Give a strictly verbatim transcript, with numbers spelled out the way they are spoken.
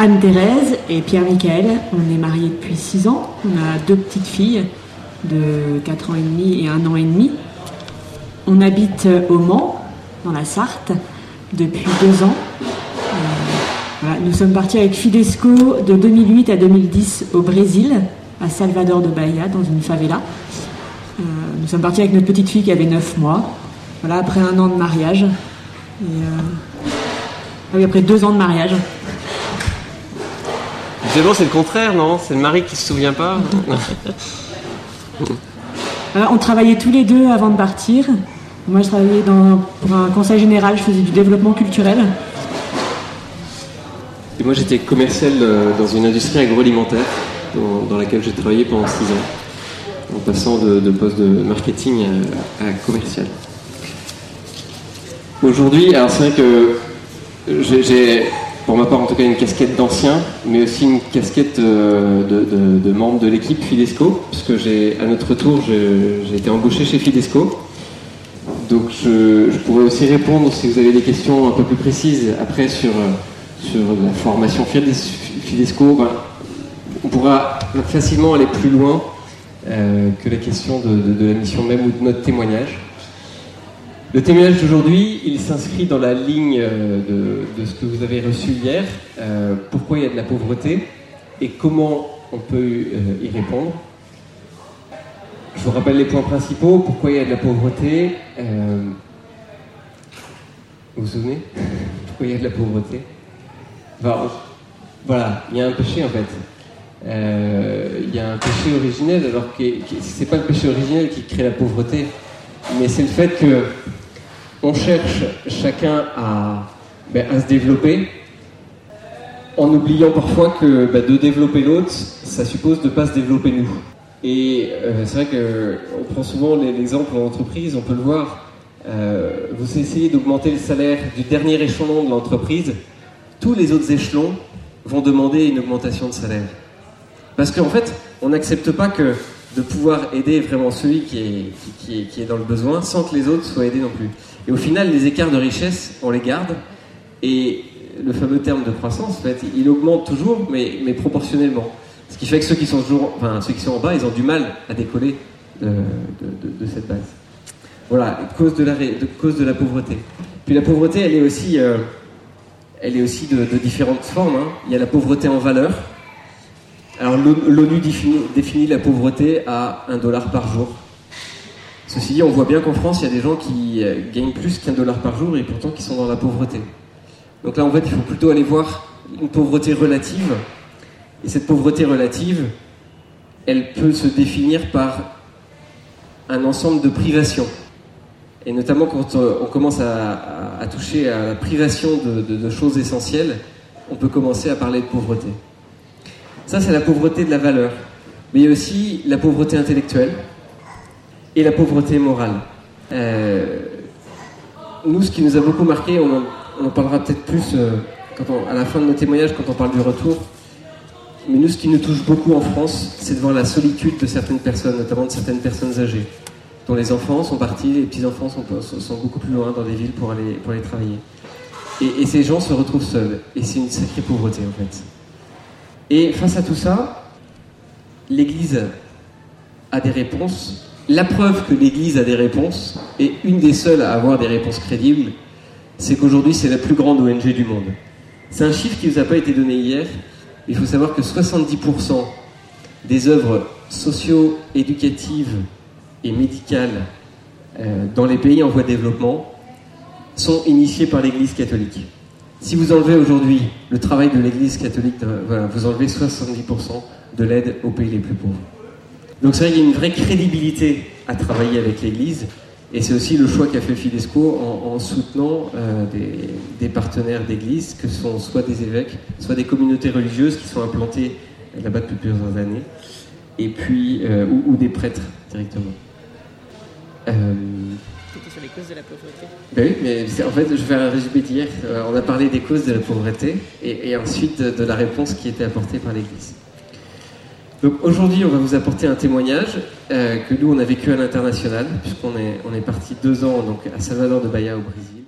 Anne-Thérèse et Pierre-Michael. On est mariés depuis six ans. On a deux petites filles de quatre ans et demi et un an et demi. On habite au Mans, dans la Sarthe, depuis deux ans. Euh, voilà, nous sommes partis avec Fidesco de deux mille huit à deux mille dix au Brésil, à Salvador de Bahia, dans une favela. Euh, nous sommes partis avec notre petite fille qui avait neuf mois. Voilà, après un an de mariage. Et, euh... ah oui, après deux ans de mariage. C'est bon, c'est le contraire, non? C'est le mari qui se souvient pas. Alors, on travaillait tous les deux avant de partir. Moi, je travaillais dans, pour un conseil général, je faisais du développement culturel. Et moi, j'étais commercial dans une industrie agroalimentaire dans, dans laquelle j'ai travaillé pendant six ans, en passant de, de poste de marketing à, à commercial. Aujourd'hui, alors c'est vrai que j'ai, j'ai, pour ma part en tout cas, une casquette d'ancien, mais aussi une casquette de, de, de membre de l'équipe Fidesco, puisque j'ai, à notre tour, j'ai, j'ai été embauché chez Fidesco. Donc je, je pourrais aussi répondre, si vous avez des questions un peu plus précises, après sur, sur la formation Fidesco. Ben, on pourra facilement aller plus loin euh, que la question de, de, de la mission même ou de notre témoignage. Le témoignage d'aujourd'hui, il s'inscrit dans la ligne de, de ce que vous avez reçu hier. Euh, pourquoi il y a de la pauvreté et comment on peut euh, y répondre. Je vous rappelle les points principaux. Pourquoi il y a de la pauvreté euh, Vous vous souvenez? Pourquoi il y a de la pauvreté? Enfin, voilà, il y a un péché en fait. Euh, il y a un péché originel, alors que c'est pas le péché originel qui crée la pauvreté, mais c'est le fait que on cherche chacun à, ben, à se développer, en oubliant parfois que ben, de développer l'autre, ça suppose de ne pas se développer nous. Et euh, c'est vrai qu'on prend souvent l'exemple en entreprise, on peut le voir, euh, vous essayez d'augmenter le salaire du dernier échelon de l'entreprise, tous les autres échelons vont demander une augmentation de salaire. Parce qu'en fait, on n'accepte pas que de pouvoir aider vraiment celui qui est, qui, qui, est, qui est dans le besoin sans que les autres soient aidés non plus. Et au final, les écarts de richesse, on les garde, et le fameux terme de croissance, en fait, il augmente toujours, mais, mais proportionnellement. Ce qui fait que ceux qui sont toujours, enfin, ceux qui sont en bas, ils ont du mal à décoller de, de, de, de cette base. Voilà, cause de la, de, cause de la pauvreté. Puis la pauvreté, elle est aussi, euh, elle est aussi de, de différentes formes. Hein. Il y a la pauvreté en valeur. Alors l'ONU définit, définit la pauvreté à un dollar par jour. Ceci dit, on voit bien qu'en France, il y a des gens qui gagnent plus qu'un dollar par jour et pourtant qui sont dans la pauvreté. Donc là, en fait, il faut plutôt aller voir une pauvreté relative. Et cette pauvreté relative, elle peut se définir par un ensemble de privations. Et notamment quand on commence à, à, à toucher à la privation de, de, de choses essentielles, on peut commencer à parler de pauvreté. Ça, c'est la pauvreté de la valeur. Mais il y a aussi la pauvreté intellectuelle et la pauvreté morale. Euh, nous, ce qui nous a beaucoup marqué, on en, on en parlera peut-être plus euh, quand on, à la fin de nos témoignages, quand on parle du retour, mais nous, ce qui nous touche beaucoup en France, c'est de voir la solitude de certaines personnes, notamment de certaines personnes âgées, dont les enfants sont partis, les petits-enfants sont, sont beaucoup plus loin dans des villes pour aller, pour aller travailler. Et, et ces gens se retrouvent seuls, et c'est une sacrée pauvreté en fait. Et face à tout ça, l'Église a des réponses. La preuve que l'Église a des réponses, et une des seules à avoir des réponses crédibles, c'est qu'aujourd'hui c'est la plus grande O N G du monde. C'est un chiffre qui ne vous a pas été donné hier, mais il faut savoir que soixante-dix pour cent des œuvres socio-éducatives et médicales euh, dans les pays en voie de développement sont initiées par l'Église catholique. Si vous enlevez aujourd'hui le travail de l'Église catholique, voilà, vous enlevez soixante-dix pour cent de l'aide aux pays les plus pauvres. Donc c'est vrai qu'il y a une vraie crédibilité à travailler avec l'Église, et c'est aussi le choix qu'a fait Fidesco en, en soutenant euh, des, des partenaires d'Église, que sont soit des évêques, soit des communautés religieuses qui sont implantées là-bas depuis plusieurs années, et puis euh, ou, ou des prêtres directement. Euh... C'était sur les causes de la pauvreté. Ben oui, mais c'est, en fait, je vais faire un résumé d'hier. Euh, on a parlé des causes de la pauvreté et, et ensuite de, de la réponse qui était apportée par l'Église. Donc aujourd'hui, on va vous apporter un témoignage euh, que nous, on a vécu à l'international, puisqu'on est, on est parti deux ans donc, à Salvador de Bahia au Brésil.